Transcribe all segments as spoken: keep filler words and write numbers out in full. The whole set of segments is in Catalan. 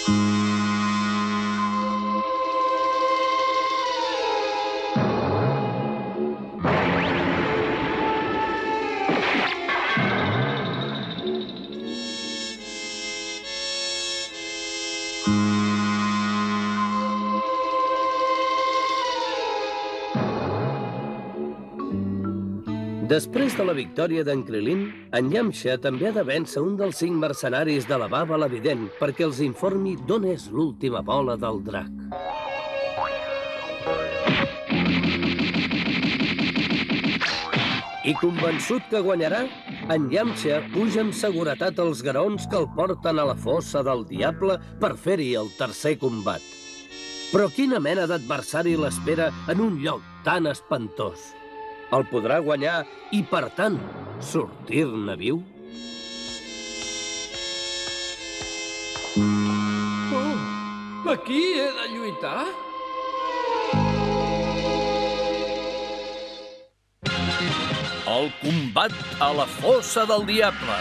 Després de la victòria d'en Krilin, en Yamcha també ha de vèncer un dels cinc mercenaris de la Baba l'Evident perquè els informi d'on és l'última bola del drac. I convençut que guanyarà, en Yamcha puja amb seguretat els graons que el porten a la fossa del diable per fer-hi el tercer combat. Però quina mena d'adversari l'espera en un lloc tan espantós? El podrà guanyar i, per tant, sortir-ne viu? Oh, aquí he de lluitar? El combat a la fossa del diable.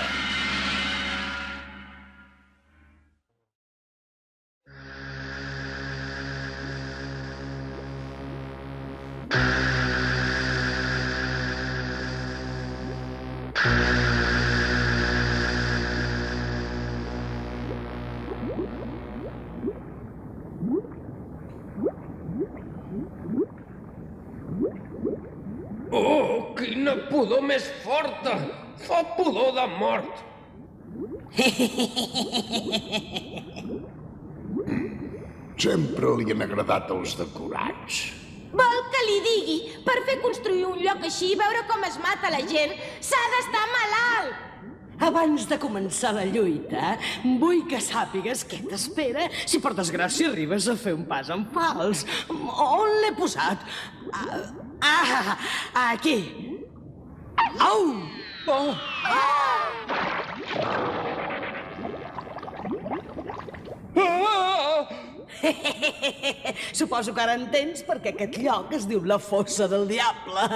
Oh, quina pudor més forta! Fa pudor de mort! Sempre li han agradat els decorats. Vol que li digui? Per fer construir un lloc així i veure com es mata la gent, s'ha d'estar malalt! Abans de començar la lluita, vull que sàpigues què t'espera si per desgràcia arribes a fer un pas en fals. On l'he posat? Ah, aquí. Au! Oh! Ah! Suposo que ara entens per què aquest lloc es diu la fossa del diable.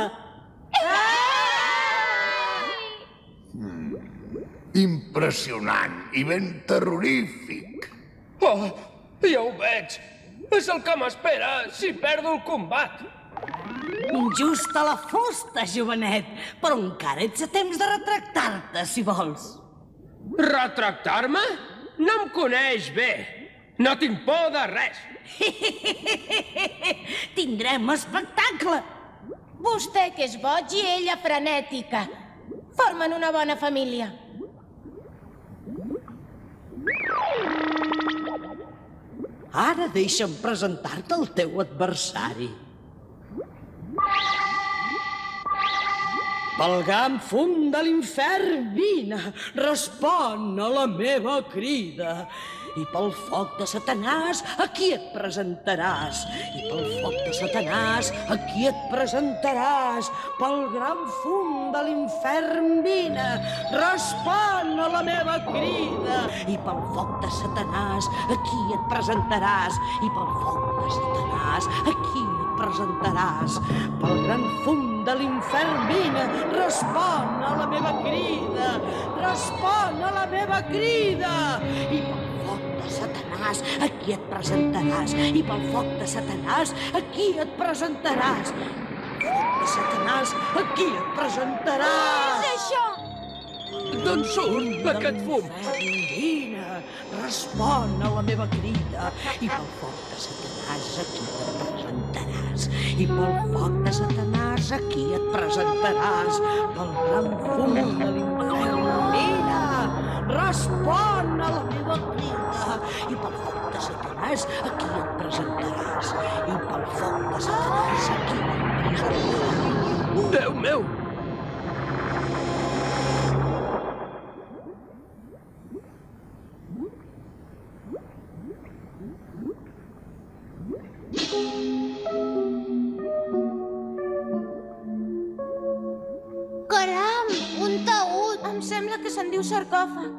Impressionant i ben terrorífic. Oh, ja ho veig. És el que m'espera si perdo el combat. Just a la fusta, jovenet, però encara ets a temps de retractar-te, si vols. Retractar-me? No em coneix bé. No tinc por de res. Tindrem espectacle. Vostè que és boig i ella frenètica. Formen una bona família. Ara deixa'm presentar-te el teu adversari. Pel gran fum de l'infern, vine, respon a la meva crida. I pel foc de Satanàs, aquí et presentaràs. I pel foc de Satanàs, aquí et presentaràs. Pel gran fum de l'infern, vine, respon a la meva crida. I pel foc de Satanàs, aquí et presentaràs. I pel foc de Satanàs, aquí et presentaràs. Pel gran fum de l'infern, vine, respon a la meva crida. Respon a la meva crida. I pel foc de Satanàs, aquí et presentaràs. I pel foc de Satanàs, aquí et presentaràs. Pel foc de Satanàs, aquí et presentaràs. Què és això? D'on surt aquest fum? Vine, respon a la meva crida. I pel foc de Satanàs, aquí et presentaràs. I pel foc de Satanàs, aquí et presentaràs. Pel gran fum de l'infern, vine, respon a la meva crida. I pel foc de Satanàs, aquí et presentaràs. I pel foc de Satanàs, aquí et presentaràs. Déu meu! Caram, un taüt. Em sembla que se'n diu sarcòfag.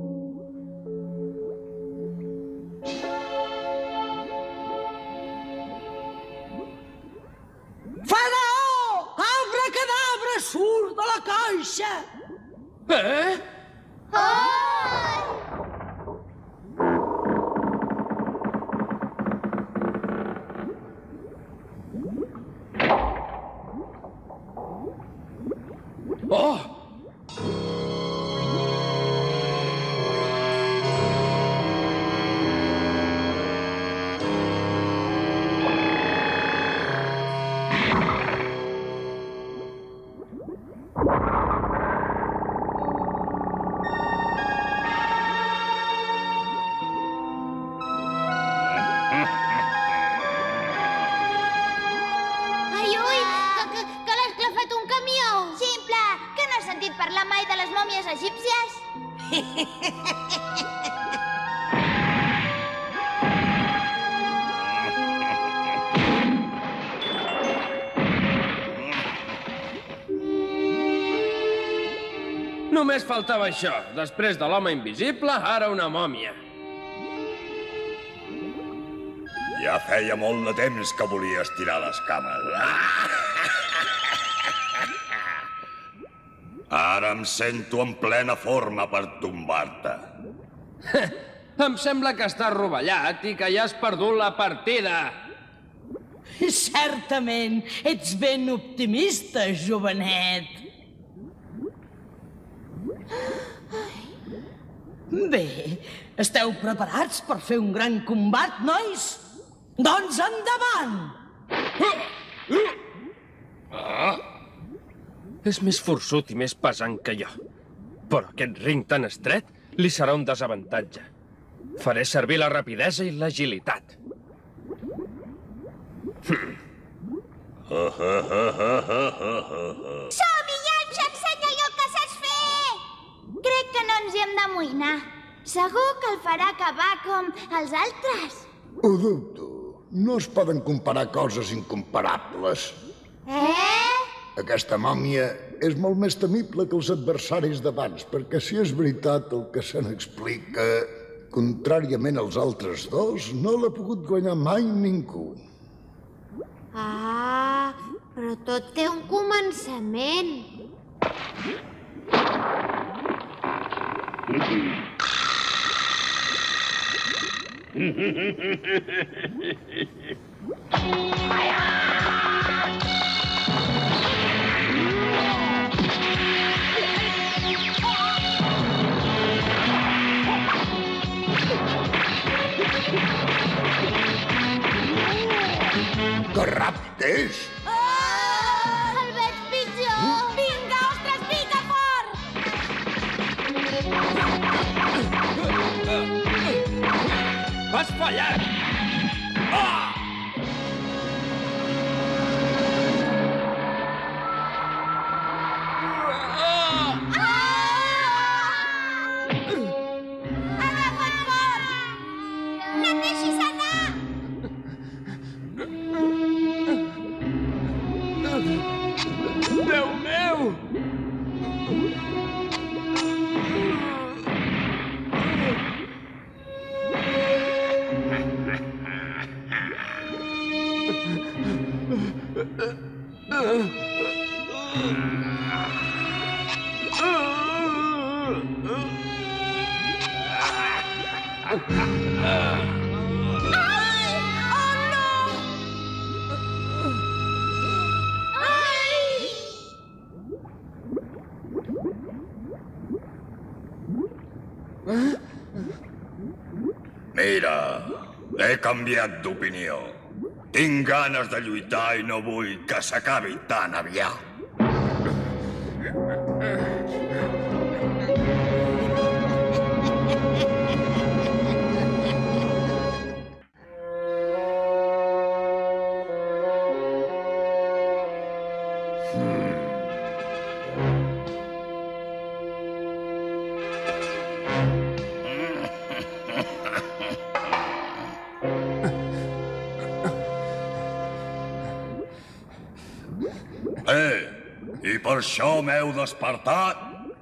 Faraó! Abracadabra, surt de la caixa! Eh? Ai! Només faltava això. Després de l'home invisible, ara una mòmia. Ja feia molt de temps que volia estirar les cames. Ara em sento en plena forma per tombar-te. Em sembla que estàs rovellat i que ja has perdut la partida. Certament, ets ben optimista, jovenet. Bé, esteu preparats per fer un gran combat, nois? Doncs endavant! Ah! És més forçut i més pesant que jo. Però aquest ring tan estret li serà un desavantatge. Faré servir la rapidesa i l'agilitat. Som-hi, Yamcha, ensenya-li el que saps fer! Crec que no ens hi hem d'amoïnar. Segur que el farà acabar com els altres. Ho dubto. No es poden comparar coses incomparables. Eh? Aquesta mòmia és molt més temible que els adversaris d'abans, perquè si és veritat el que se n'explica, contràriament als altres dos, no l'ha pogut guanyar mai ningú. Ah, però tot té un començament. Que ràpid és! Oh, el veig pitjor! Vinga, ostres, pica fort! Has fallat! Ah! Agafa't fort! No et deixis anar! Déu meu! Ai! Oh, no! Ai! Mira, he canviat d'opinió. Tinc ganes de lluitar i no vull que s'acabi tan aviat. Eh, i per això m'heu despertat?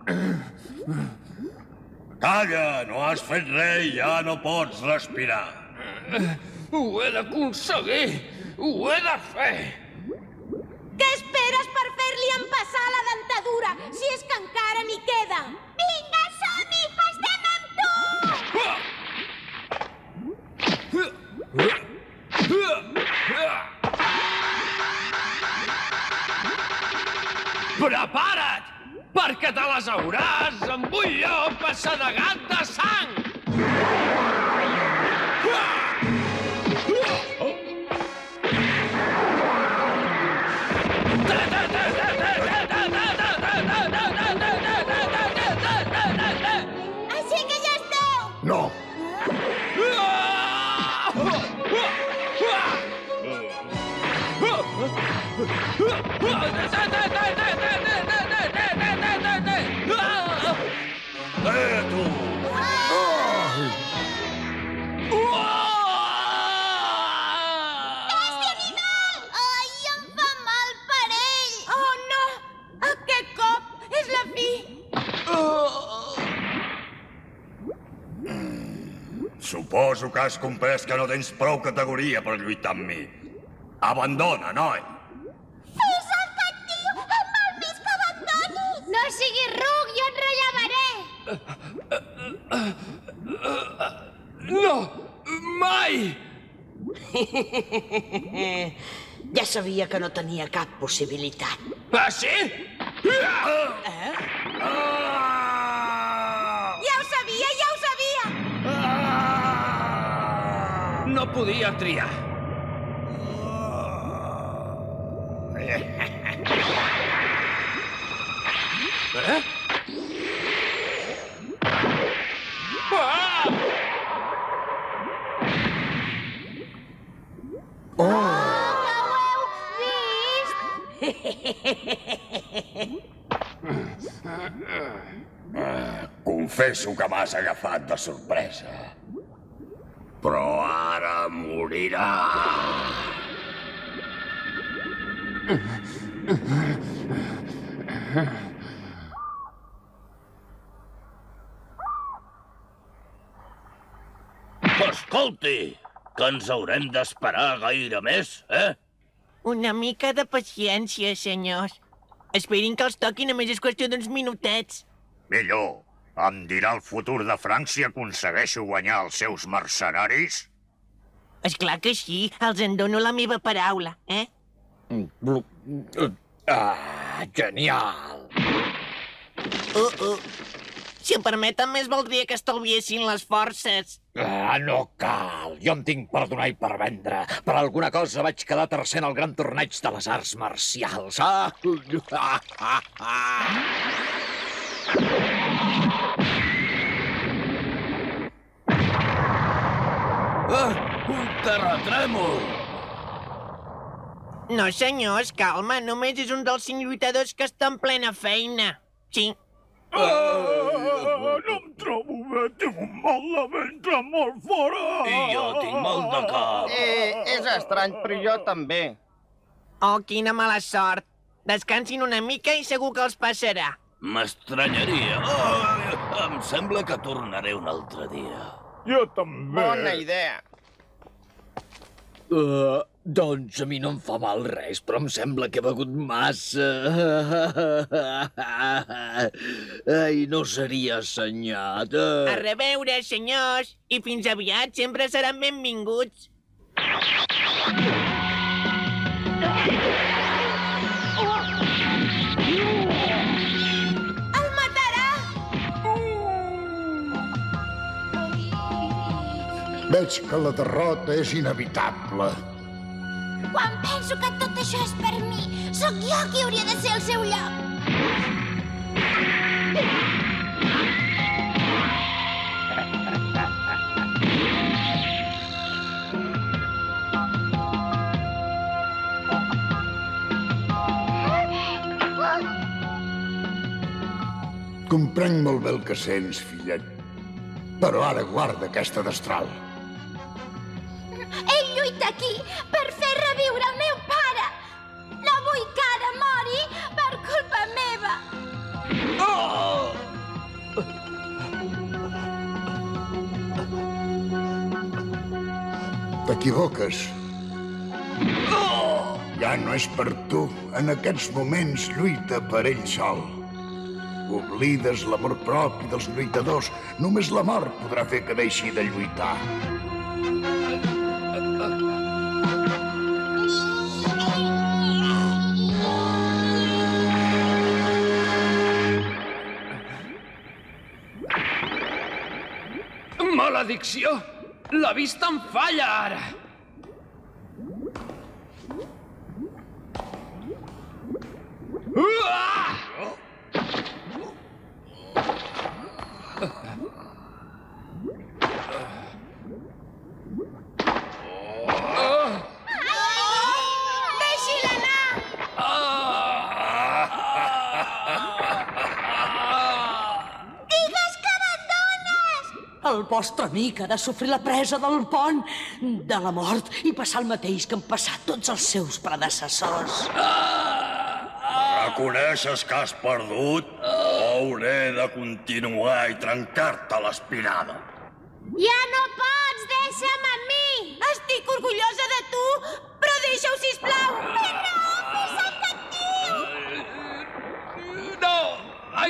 Calla, no has fet res i ja no pots respirar. Ho he d'aconseguir! Ho he de fer! Què esperes per fer-li empassar la dentadura, si és que encara n'hi queda? Vinga, som-hi! Estem amb tu! Prepara't! Perquè te les hauràs amb un llop assedegat de sang! Així que ja esteu! No! Eh, tu! Bèstia animal! Ai, em fa mal per ell! Oh, no! Aquest cop és la fi! Oh! Suposo que has comprès que no tens prou categoria per lluitar amb mi. Abandona, noi! Fes el que et diu! Em val més que abandonis! No siguis ruc, jo et rellevaré! No! Mai! Ja sabia que no tenia cap possibilitat. Ah, sí? Eh? Ja ho sabia, ja ho sabia! No podia triar. Eh? Ah! Oh! Que ho heu vist? Confesso que m'has agafat de sorpresa. Però ara morirà. Escolti, que ens haurem d'esperar gaire més, eh? Una mica de paciència, senyors. Esperin que els toqui, només és qüestió d'uns minutets. Millor, em dirà el futur de Franc si aconsegueixo guanyar els seus mercenaris? És clar que sí, els en dono la meva paraula, eh? Ah, genial! Uh, uh. Si em permeten, més valdria que estalviessin les forces. Ah, no cal. Jo em tinc per donar i per vendre. Per alguna cosa vaig quedar tercer en el gran torneig de les arts marcials. Ah! Ah, ah, ah. Ah, un terratrèmol! No, senyors, calma. Només és un dels cinc lluitadors que està en plena feina. Sí. Ah, no em trobo bé, tinc un mal de ventre molt fort. I jo tinc mal de cap. Eh, és estrany, però jo també. Oh, quina mala sort. Descansin una mica i segur que els passarà. M'estranyaria. Oh, em sembla que tornaré un altre dia. Jo també. Bona idea. Uh, doncs a mi no em fa mal res, però em sembla que he begut massa. Ai, no seria assenyat. A reveure, senyors, i fins aviat sempre seran benvinguts. El matarà! Veig que la derrota és inevitable. Quan penso que tot això és per mi, sóc jo qui hauria de ser al seu lloc. Comprenc molt bé el que sents, fillet. Però ara guarda aquesta destral. Ell lluita aquí per fer reviure el meu pare. No vull que ara mori per culpa meva. T'equivoques. Ja no és per tu. En aquests moments lluita per ell sol. Oblides l'amor propi dels lluitadors. Només la mort podrà fer que deixi de lluitar. Maledicció! La vista em falla, ara! Uah! Deixi-la anar! Digues que abandones! El vostre amic ha de sofrir la presa del pont de la mort i passar el mateix que han passat tots els seus predecessors. Reconeixes que has perdut? O hauré de continuar i trencar-te l'espinada? Ja no pot!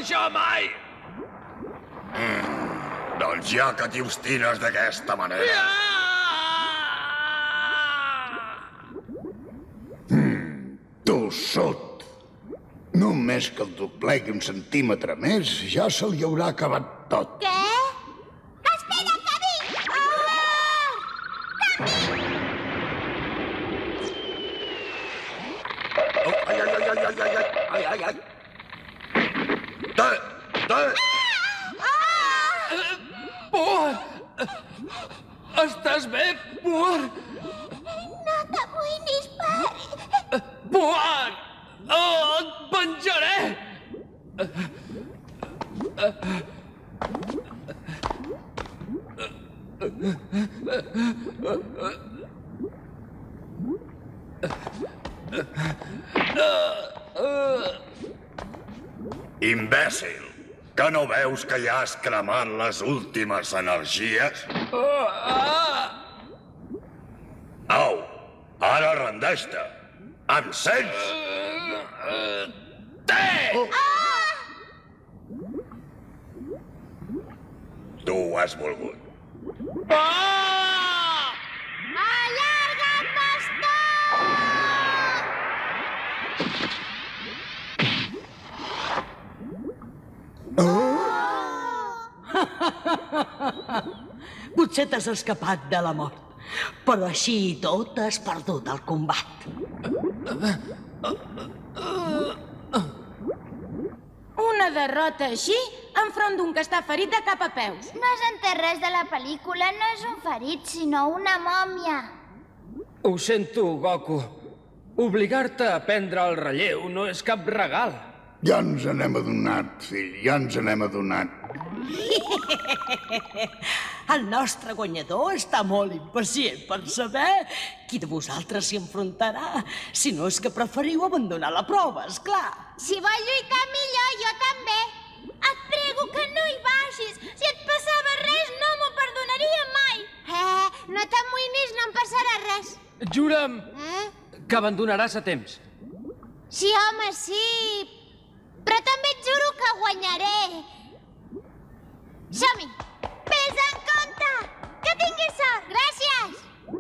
això mai! Mm, doncs ja que t'hi obstines d'aquesta manera... Mm, tossut. Només que el doblegui un centímetre més, ja se li haurà acabat tot. Què? Espera, que vinc! Ah! Oh, ai, ai, ai, ai, ai, ai, ai, ai, ai. Te, te! Por! Estàs bé, Por? No t'amoïnis, pare. Por! Oh, et penjaré! Imbècil! Que no veus que ja has cremat les últimes energies? Au, ara rendeix-te. Em sents? Té! Tu ho has volgut. Ah! Allarga't, bastó! Potser t'has escapat de la mort, però així i tot has perdut el combat. Una derrota així, enfront d'un que està ferit de cap a peus. No has entès res de la pel·lícula, no és un ferit, sinó una mòmia. Ho sento, Goku. Obligar-te a prendre el relleu no és cap regal. Ja ens n'hem adonat, fill, ja ens n'hem adonat. El nostre guanyador està molt impacient per saber qui de vosaltres s'hi enfrontarà. Si no és que preferiu abandonar la prova, esclar. Si vol lluitar millor, jo també. Et prego que no hi vagis. Si et passava res, no m'ho perdonaria mai. Eh, no t'amoïnis, no em passarà res. Jura'm Eh? que abandonaràs a temps. Sí, home, sí. Però també et juro que guanyaré. Som-hi! Vés en compte! Que tinguis sort! Gràcies!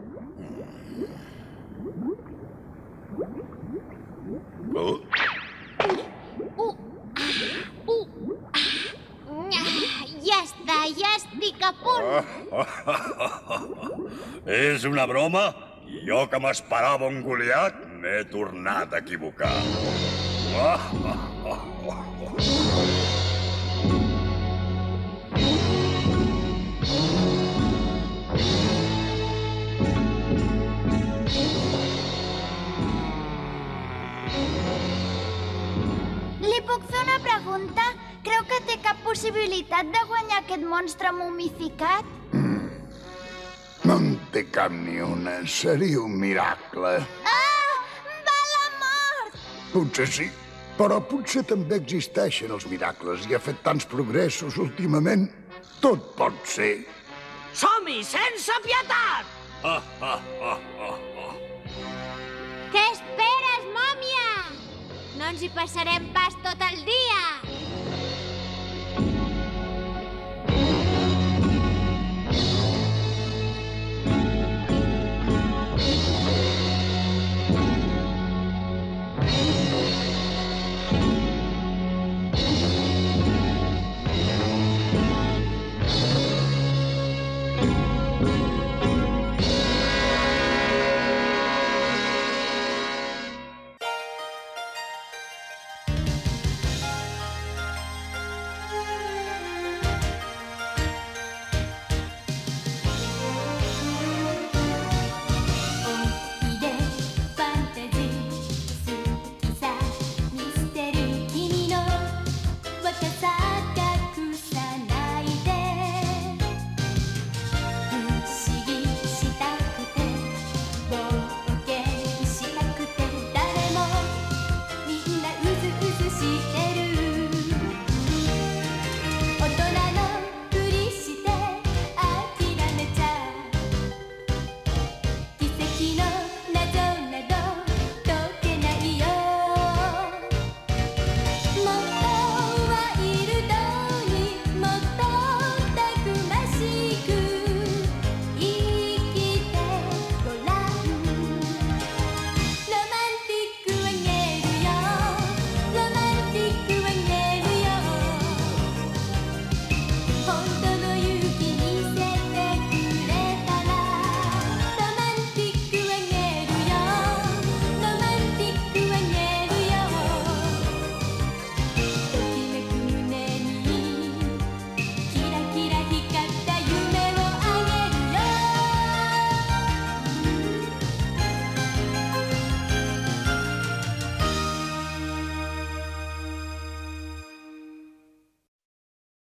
Oh. Uh, uh, uh. Ja està, ja estic a punt. És una broma? I jo que m'esperava un Goliat, m'he tornat a equivocar. Li puc fer una pregunta? Creu que té cap possibilitat de guanyar aquest monstre momificat? No en té cap ni una. Seria un miracle. Ah! Va la mort! Potser sí, però potser també existeixen els miracles i ha fet tants progressos últimament. Tot pot ser. Som-hi, sense pietat! Què esperes, mòmia? No ens hi passarem pas tot el dia. Ah!